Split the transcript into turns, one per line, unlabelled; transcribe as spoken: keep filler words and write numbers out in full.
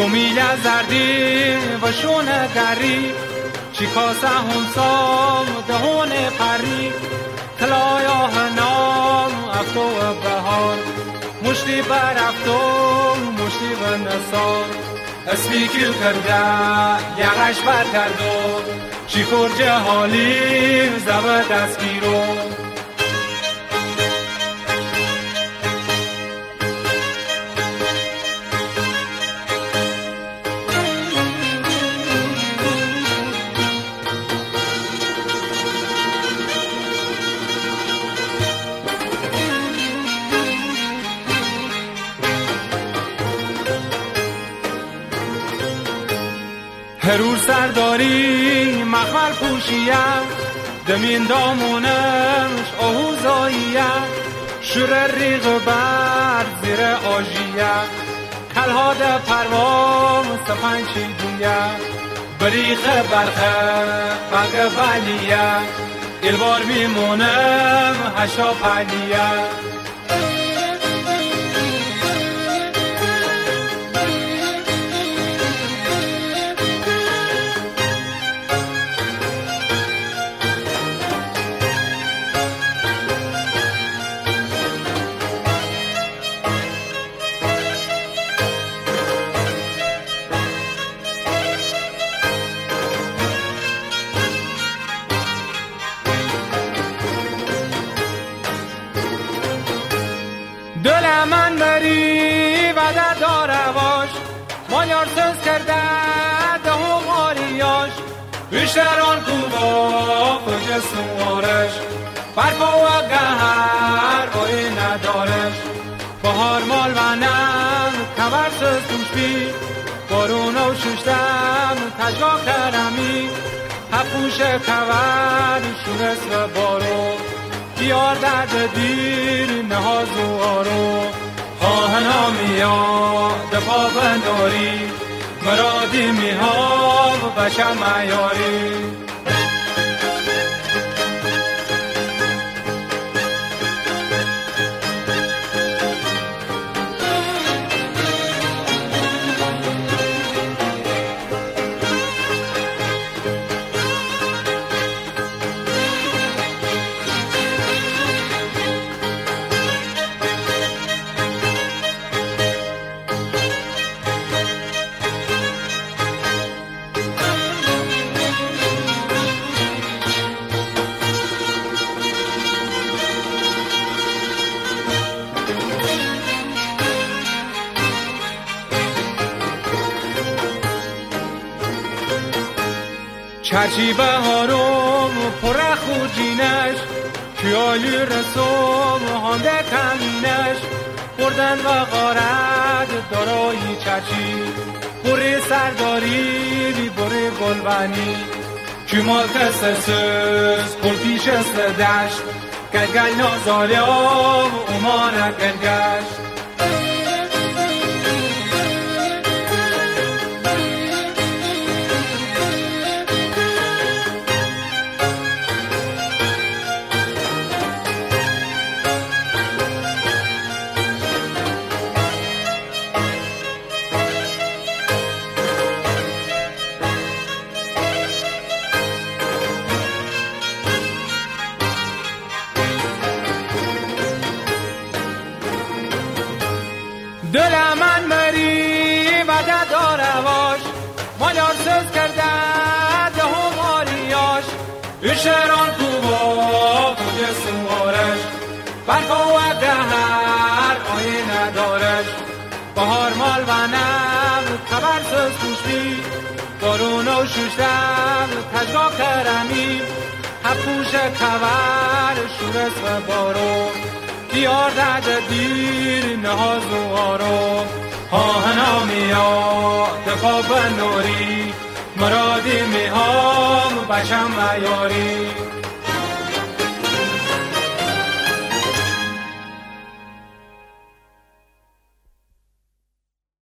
جمیل زردی و شونه گری چی کاسه همسام دهون پری تلایا هنام افتو و بهار مشتی بر افتو مشتی و نسار اسمی کل کرده یقش بر کردو چی خور جهالی زبه دستگیرو هرور سرداری مخمل پوشیه دمین دامونش آهوزاییه شور ریغ بر زیر آجیه کلها ده پروام سپنچی دویه بریخ برخه بگه ولیه البار میمونم هشا پلیه دل من بری و در دارواش مالیار سز کرده دهو مالیاش بیشتران کوبا کجا سوارش برپا و گهر بایی ندارش بهار مال و نم کبر سز توش بی بارون و ششتم تجگاه کرمی هفوش کبر شونس و بارو بیار درد دیر نهاز و آرو خواهنا میاد دفاع بنداری مرادی میها و بشم معیاری چرچی بهارم پر خوجینش خیالی رسوم هانده کمینش بردن و غارت دارایی چرچی بره سرداری بی بره گلبنی کمال کسسز پلتیش است دشت گلگل نازالیم اومان گلگشت دل من مری و در دارواش مالیار سز کرده دهو مالیاش ایشران کوبا کجا سوارش برپا و گهر آیه ندارش بهار مال و نم خبر سز توشی بارون و ششتم تجگاه کرمی هفوش کبر شورس و بارو بیار درد دیر نهاز و آرو آهنا میاد دفاع بنوری مرادی میهام بشم و یاری